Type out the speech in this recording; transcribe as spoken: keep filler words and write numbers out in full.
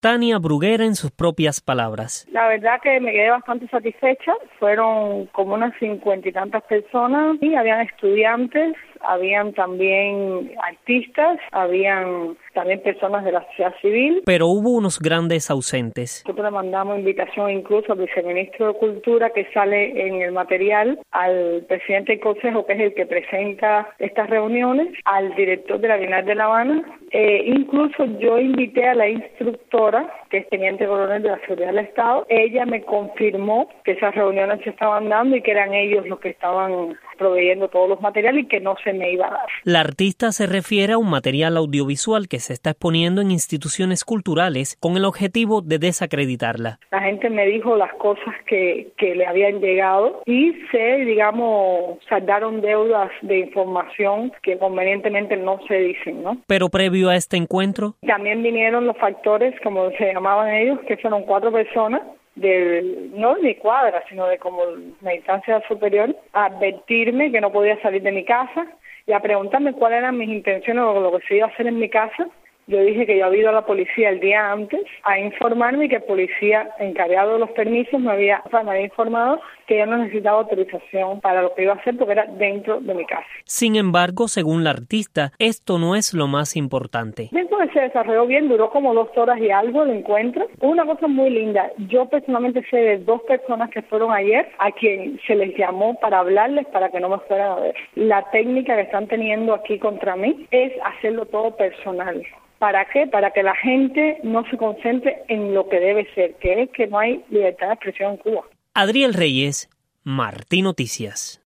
Tania Bruguera en sus propias palabras. La verdad que me quedé bastante satisfecha. Fueron como unas cincuenta y tantas personas y habían estudiantes, habían también artistas, habían también personas de la sociedad civil. Pero hubo unos grandes ausentes. Nosotros le mandamos invitación incluso al viceministro de Cultura, que sale en el material, al presidente del Consejo, que es el que presenta estas reuniones, al director de la Bienal de La Habana. Eh, incluso yo invité a la instructora, que es teniente coronel de la Seguridad del Estado. Ella me confirmó que esas reuniones se estaban dando y que eran ellos los que estaban proveyendo todos los materiales y que no se me iba a dar. La artista se refiere a un material audiovisual que se está exponiendo en instituciones culturales con el objetivo de desacreditarla. La gente me dijo las cosas que, que le habían llegado y se, digamos, saldaron deudas de información que convenientemente no se dicen, ¿no? Pero previo a este encuentro, también vinieron los factores, como se llamaban ellos, que fueron cuatro personas, de, no de mi cuadra, sino de como la instancia superior, a advertirme que no podía salir de mi casa y a preguntarme cuáles eran mis intenciones o lo que se iba a hacer en mi casa. Yo dije que yo había ido a la policía el día antes a informarme y que el policía encargado de los permisos me había, o sea, me había informado que yo no necesitaba autorización para lo que iba a hacer porque era dentro de mi casa. Sin embargo, según la artista, esto no es lo más importante. Dentro de se desarrolló bien, duró como dos horas y algo el encuentro. Una cosa muy linda, yo personalmente sé de dos personas que fueron ayer a quien se les llamó para hablarles para que no me fueran a ver. La técnica que están teniendo aquí contra mí es hacerlo todo personal. ¿Para qué? Para que la gente no se concentre en lo que debe ser, que es que no hay libertad de expresión en Cuba. Adriel Reyes, Martí Noticias.